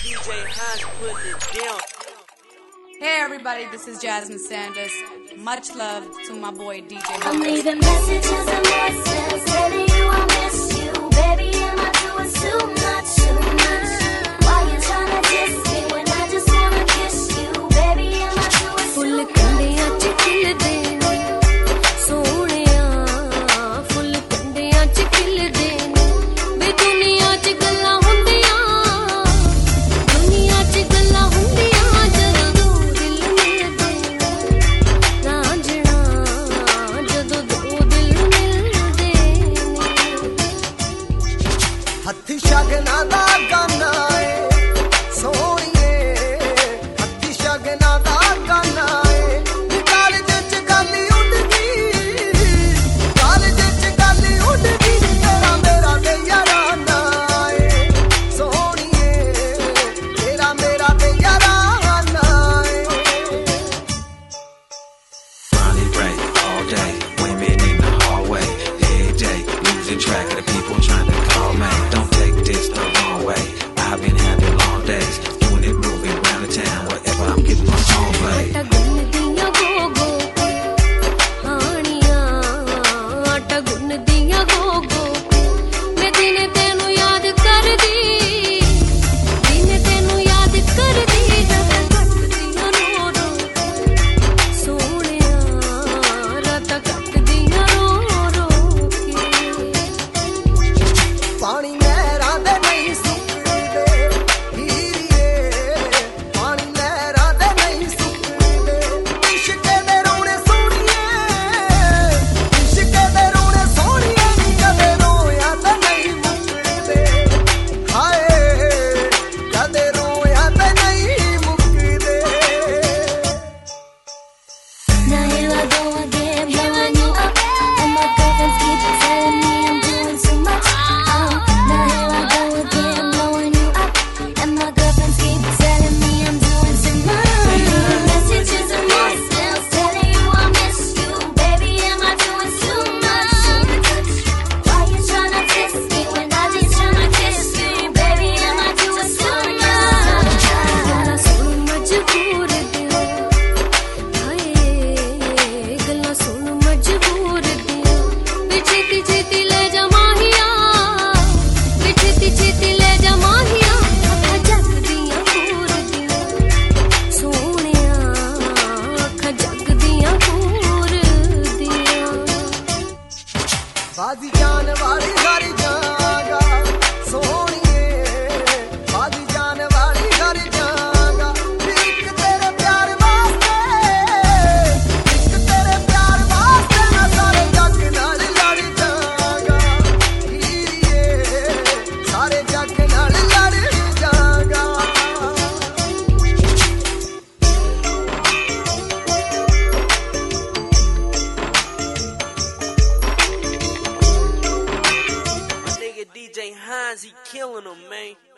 DJ Hans putting it down. Hey everybody, this is Jasmine Sanders. Much love to my boy DJ Hans. I'm leaving messages and voicemails telling you I miss you. Baby, am I doing too much, too much? Why you tryna diss me when I just wanna kiss you? Baby, am I doing too much? हत्थी शगना दा गाना है सोनिए हत्थी शगना दा गाना है college च गल्ली उड़दी तेरा मेरा ते याराना है सोनिए तेरा मेरा ते याराना है Ronnie Ray all day, women in the hallway, every day, losing track of the people trying to call me. Don't take this the wrong way. I've been having long days, doing it, moving around the town, wherever I'm getting my song played. पानी लहरां दे नहीं सुकदे हीरिए पानी लहरां दे नहीं सुकदे इश्क दे रोने सोनिए नी कदे रोया ते नहीं मुकदे हाय कदे रोया ते नहीं मुकदे Now here I go again, blowing you up, and my girlfriends keep telling me I'm doing too much. Now here I go again, blowing you up, and my girlfriends keep telling me I'm doing too much. Messages and voicemails telling you I miss you, baby. Am I doing too much? Why you tryna diss me when I just tryna kiss you, baby? Am I doing too much? बाजी जान वाली घर जागा सोनिए बाजी जान वाली घर जागा एक तेरे प्यार वास्ते मैं सारे जग नाल लड़ जागा हीरिए सारे जग नाल लड़ जागा Nigga DJ Hans, he killing them, man.